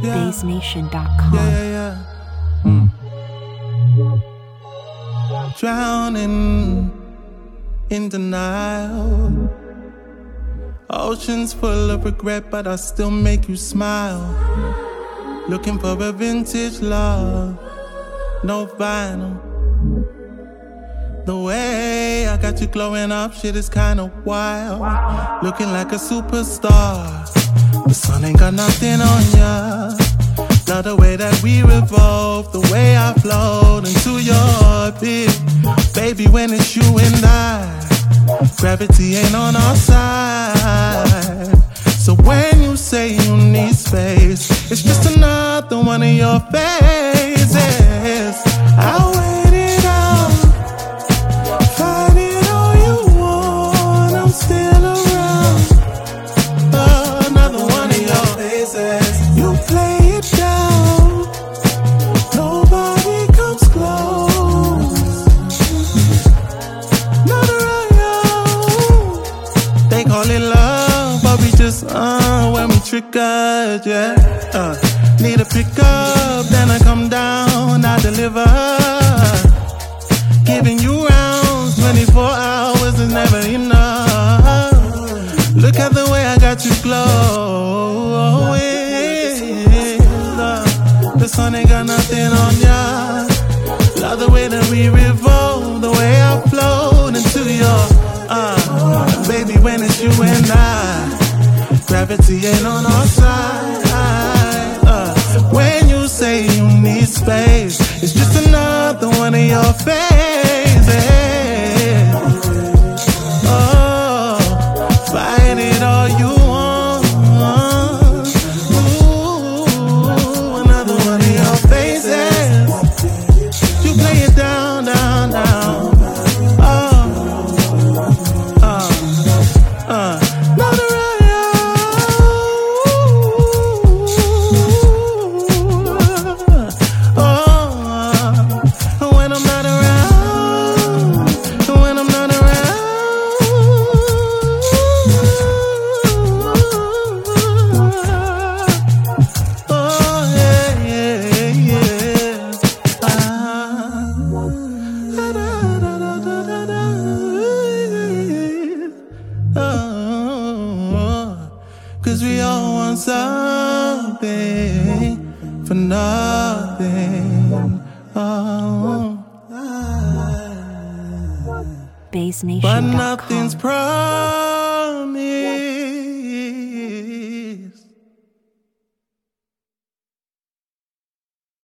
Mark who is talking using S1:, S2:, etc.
S1: BaseNation.com.
S2: Yeah. Drowning in denial. Oceans full of regret, but I still make you smile. Looking for a vintage love, no vinyl. The way I got you glowing up, shit is kinda wild. Looking like a superstar. The sun ain't got nothing on ya. Love the way that we revolve, the way I float into your orbit. Baby, when it's you and I, gravity ain't on our side. So when you say you need space, it's just another one of your phases. I'll wait it out, find it all you want, I'm still around. Another one of your phases. You play it down, nobody comes close. Not around you. They call it love, but we just when we triggered, yeah. Need a pickup, then I come down, I deliver. Giving you rounds, 24 hours is never enough. Look at the way I got you glowing. The sun ain't got nothing on ya. Love the way that we revolve, the way I float into your baby, when it's you and I, gravity ain't on our side. When you say you need space, it's just another one of your phases. Oh, fight it all you want. Ooh, another one of your phases. You play it down, down, down. Not around you. When I'm not around, when I'm not around. Oh, yeah. Cause we all want something for nothing.
S1: BaseNation.com.
S2: But nothing's promised.